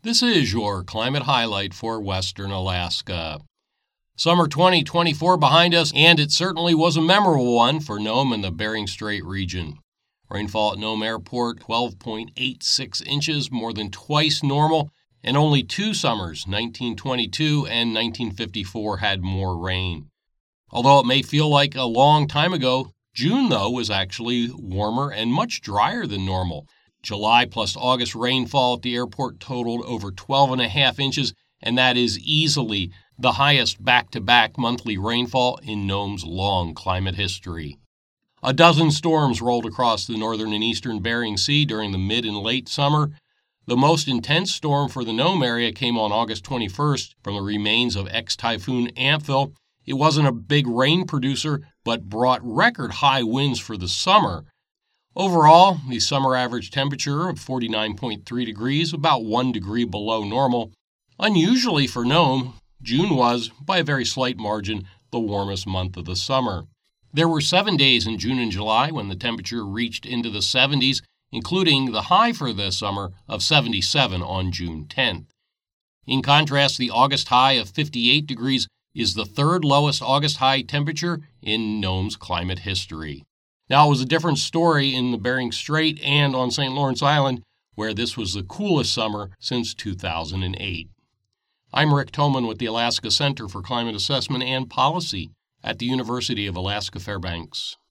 This is your climate highlight for Western Alaska. Summer 2024 behind us, and it certainly was a memorable one for Nome and the Bering Strait region. Rainfall at Nome Airport, 12.86 inches, more than twice normal, and only two summers, 1922 and 1954, had more rain. Although it may feel like a long time ago, June, though, was actually warmer and much drier than normal. July plus August rainfall at the airport totaled over 12.5 inches, and that is easily the highest back-to-back monthly rainfall in Nome's long climate history. A dozen storms rolled across the northern and eastern Bering Sea during the mid and late summer. The most intense storm for the Nome area came on August 21st from the remains of ex-typhoon Amphill. It wasn't a big rain producer, but brought record high winds for the summer. Overall, the summer average temperature of 49.3 degrees, about 1 degree below normal. Unusually for Nome, June was, by a very slight margin, the warmest month of the summer. There were 7 days in June and July when the temperature reached into the 70s, including the high for this summer of 77 on June 10th. In contrast, the August high of 58 degrees is the third lowest August high temperature in Nome's climate history. Now, it was a different story in the Bering Strait and on St. Lawrence Island, where this was the coolest summer since 2008. I'm Rick Toman with the Alaska Center for Climate Assessment and Policy at the University of Alaska Fairbanks.